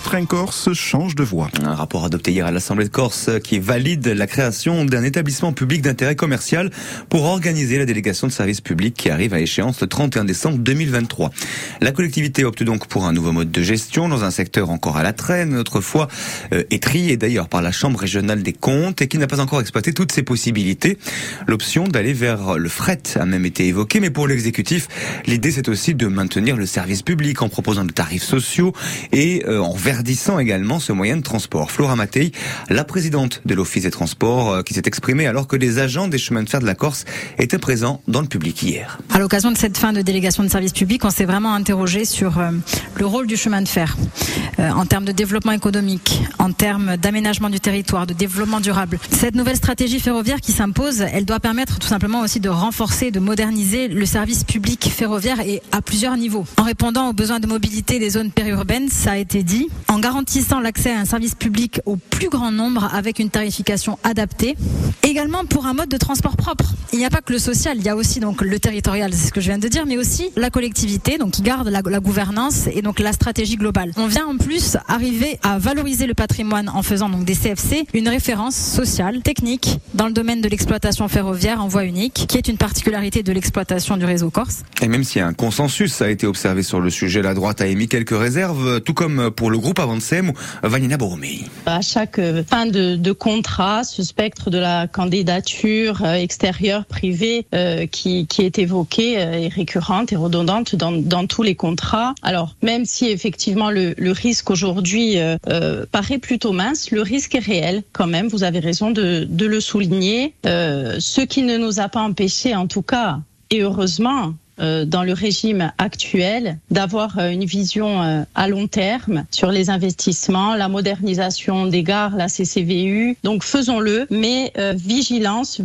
trains corse changent de voie. Un rapport adopté hier à l'Assemblée de Corse qui valide la création d'un établissement public d'intérêt commercial pour organiser la délégation de services publics qui arrive à échéance le 31 décembre 2023. La collectivité opte donc pour un nouveau mode de gestion dans un secteur encore à la traîne, autrefois étrié d'ailleurs par la Chambre régionale des comptes et qui n'a pas encore exploité toutes ses possibilités. L'option d'aller vers le fret a même été évoquée, mais pour l'exécutif, l'idée c'est aussi de maintenir le service public en proposant des tarifs sociaux et en verdissant également ce moyen de transport. Flora Mattei, la présidente de l'Office des transports, qui s'est exprimée alors que les agents des chemins de fer de la Corse étaient présents dans le public hier. À l'occasion de cette fin de délégation de services publics, on s'est vraiment interrogé sur le rôle du chemin de fer en termes de développement économique, en termes d'aménagement du territoire, de développement durable. Cette nouvelle stratégie ferroviaire qui s'impose, elle doit permettre tout simplement aussi de renforcer, de moderniser le service public ferroviaire et à plusieurs niveaux. En répondant aux besoins de mobilité des zones périurbaines, ça a été dit, en garantissant l'accès à un service public au plus grand nombre avec une tarification adaptée, également pour un mode de transport propre. Il n'y a pas que le social, il y a aussi donc le territorial, c'est ce que je viens de dire, mais aussi la collectivité, donc qui garde la gouvernance et donc la stratégie globale. On vient en plus arriver à valoriser le patrimoine en faisant donc des CFC une référence sociale, technique dans le domaine de l'exploitation ferroviaire en voie unique, qui est une particularité de l'exploitation du réseau corse. Et même s'il y a un consensus a été observé sur le sujet, la droite a émis quelques réserves, tout comme pour le groupe Avancem ou Vanina Borromei. À chaque fin de contrat, ce spectre de la candidature extérieure privée qui est évoquée est récurrente et redondante dans tous les contrats. Alors même si effectivement le risque aujourd'hui paraît plutôt mince, le risque est réel quand même, vous avez raison de le souligner. Ce qui ne nous a pas empêché en tout cas, et heureusement, dans le régime actuel, d'avoir une vision à long terme sur les investissements, la modernisation des gares, la CCVU. Donc faisons-le, mais vigilance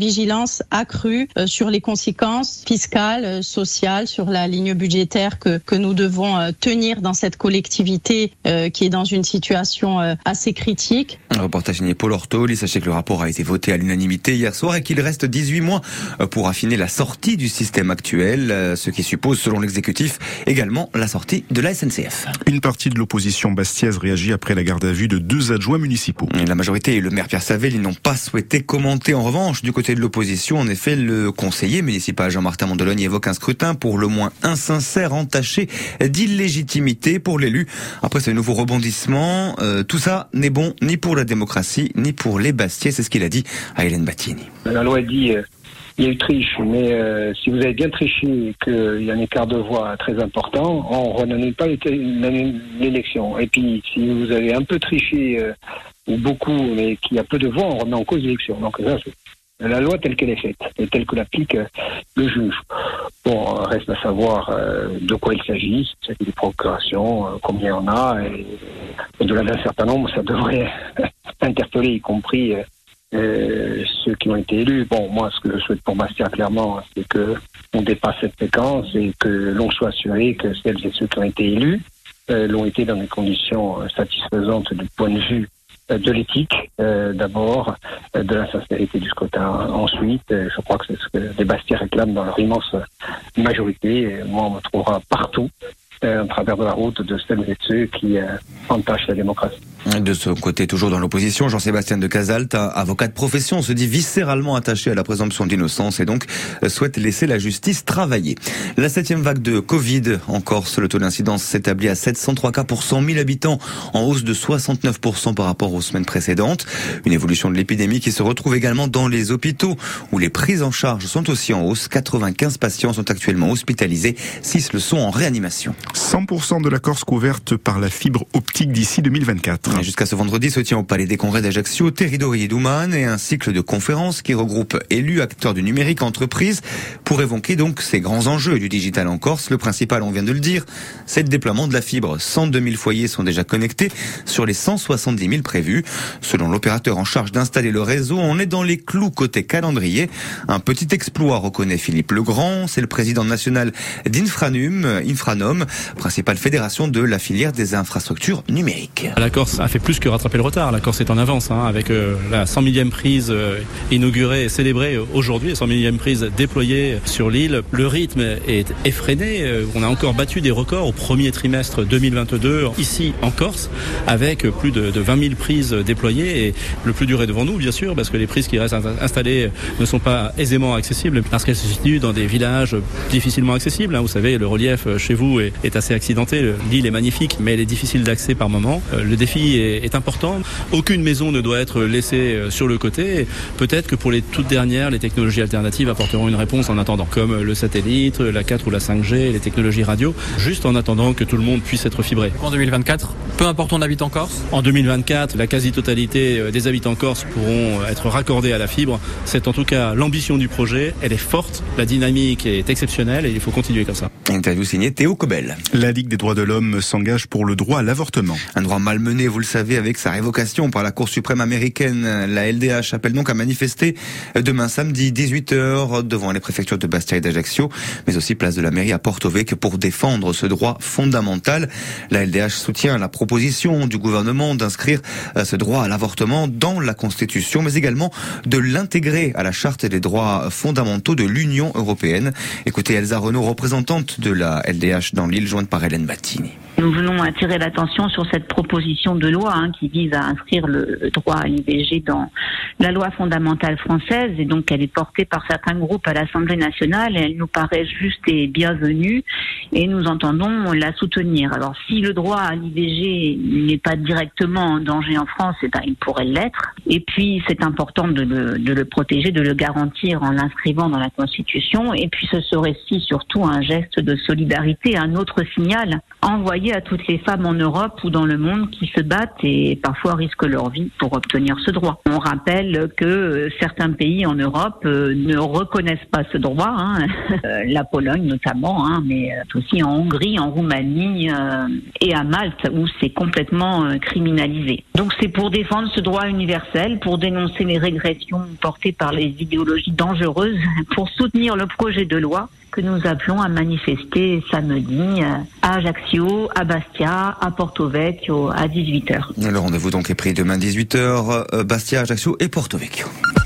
accrue sur les conséquences fiscales, sociales, sur la ligne budgétaire que nous devons tenir dans cette collectivité qui est dans une situation assez critique. Un reportage signé Paul Ortoli. Sachez que le rapport a été voté à l'unanimité hier soir et qu'il reste 18 mois pour affiner la sortie du système actuel. Ce qui suppose, selon l'exécutif, également la sortie de la SNCF. Une partie de l'opposition bastiaise réagit après la garde à vue de 2 adjoints municipaux. Et la majorité et le maire Pierre Savel, ils n'ont pas souhaité commenter. En revanche, du côté de l'opposition, en effet, le conseiller municipal Jean-Martin Mondologne évoque un scrutin pour le moins insincère, entaché d'illégitimité pour l'élu. Après ce nouveau rebondissement, tout ça n'est bon ni pour la démocratie, ni pour les Bastiais. C'est ce qu'il a dit à Hélène Battini. La loi dit... il y a eu triche, mais si vous avez bien triché et qu'il y a un écart de voix très important, on ne renomme pas l'élection. Et puis, si vous avez un peu triché, ou beaucoup, mais qu'il y a peu de voix, on remet en cause l'élection. Donc ça, c'est la loi telle qu'elle est faite, et telle que l'applique le juge. Bon, reste à savoir de quoi il s'agit, si c'est des procurations, combien il y en a, et au-delà d'un certain nombre, ça devrait interpeller, y compris... ceux qui ont été élus. Bon, moi, ce que je souhaite pour Bastia, clairement, c'est que on dépasse cette séquence et que l'on soit assuré que celles et ceux qui ont été élus l'ont été dans des conditions satisfaisantes du point de vue de l'éthique, d'abord, de la sincérité du scrutin. Ensuite, je crois que c'est ce que les Bastiais réclament dans leur immense majorité. Et moi, on me trouvera partout à travers de la route de celles et ceux qui entachent la démocratie. De son côté, toujours dans l'opposition, Jean-Sébastien de Casalt, avocat de profession, se dit viscéralement attaché à la présomption d'innocence et donc souhaite laisser la justice travailler. La 7e vague de Covid en Corse, le taux d'incidence s'établit à 703 cas pour 100 000 habitants, en hausse de 69% par rapport aux semaines précédentes. Une évolution de l'épidémie qui se retrouve également dans les hôpitaux, où les prises en charge sont aussi en hausse. 95 patients sont actuellement hospitalisés, 6 le sont en réanimation. 100% de la Corse couverte par la fibre optique d'ici 2024. Et jusqu'à ce vendredi se tient au Palais des Congrès d'Ajaccio, Terridori et Douman, et un cycle de conférences qui regroupe élus, acteurs du numérique, entreprises, pour évoquer donc ces grands enjeux du digital en Corse. Le principal, on vient de le dire, c'est le déploiement de la fibre. 102 000 foyers sont déjà connectés sur les 170 000 prévus. Selon l'opérateur en charge d'installer le réseau, on est dans les clous côté calendrier. Un petit exploit, reconnaît Philippe Legrand, c'est le président national d'Infranom, principale fédération de la filière des infrastructures numérique. La Corse a fait plus que rattraper le retard. La Corse est en avance avec la 100 millième prise inaugurée et célébrée aujourd'hui, la 100 millième prise déployée sur l'île. Le rythme est effréné. On a encore battu des records au premier trimestre 2022 ici en Corse, avec plus de 20 000 prises déployées, et le plus dur est devant nous bien sûr, parce que les prises qui restent installées ne sont pas aisément accessibles, parce qu'elles se situent dans des villages difficilement accessibles. Vous savez, le relief chez vous est assez accidenté, l'île est magnifique, mais elle est difficile d'accès par moment. Le défi est important. Aucune maison ne doit être laissée sur le côté. Peut-être que pour les toutes dernières, les technologies alternatives apporteront une réponse en attendant, comme le satellite, la 4 ou la 5G, les technologies radio, juste en attendant que tout le monde puisse être fibré. En 2024, peu importe on habite en Corse. En 2024, la quasi-totalité des habitants corses pourront être raccordés à la fibre. C'est en tout cas l'ambition du projet. Elle est forte, la dynamique est exceptionnelle et il faut continuer comme ça. Interview signée Théo Cobel. La Ligue des droits de l'homme s'engage pour le droit à l'avortement. Un droit malmené, vous le savez, avec sa révocation par la Cour suprême américaine. La LDH appelle donc à manifester demain samedi 18h devant les préfectures de Bastia et d'Ajaccio, mais aussi place de la mairie à Porto Vecchio pour défendre ce droit fondamental. La LDH soutient la proposition du gouvernement d'inscrire ce droit à l'avortement dans la Constitution, mais également de l'intégrer à la Charte des droits fondamentaux de l'Union européenne. Écoutez Elsa Renaud, représentante de la LDH dans l'île, jointe par Hélène Battini. Nous venons attirer l'attention sur cette proposition de loi qui vise à inscrire le droit à l'IVG dans la loi fondamentale française, et donc elle est portée par certains groupes à l'Assemblée nationale et elle nous paraît juste et bienvenue et nous entendons la soutenir. Alors si le droit à l'IVG n'est pas directement en danger en France, il pourrait l'être, et puis c'est important de le protéger, de le garantir en l'inscrivant dans la Constitution, et puis ce serait surtout un geste de solidarité, un autre signal envoyé à toutes les femmes en Europe ou dans le monde qui se battent et parfois risquent leur vie pour obtenir ce droit. On rappelle que certains pays en Europe ne reconnaissent pas ce droit, la Pologne notamment, mais aussi en Hongrie, en Roumanie et à Malte où c'est complètement criminalisé. Donc c'est pour défendre ce droit universel, pour dénoncer les régressions portées par les idéologies dangereuses, pour soutenir le projet de loi que nous appelons à manifester samedi à Ajaccio, à Bastia, à Porto Vecchio à 18h. Le rendez-vous donc est pris demain 18h, Bastia, Ajaccio et Porto Vecchio.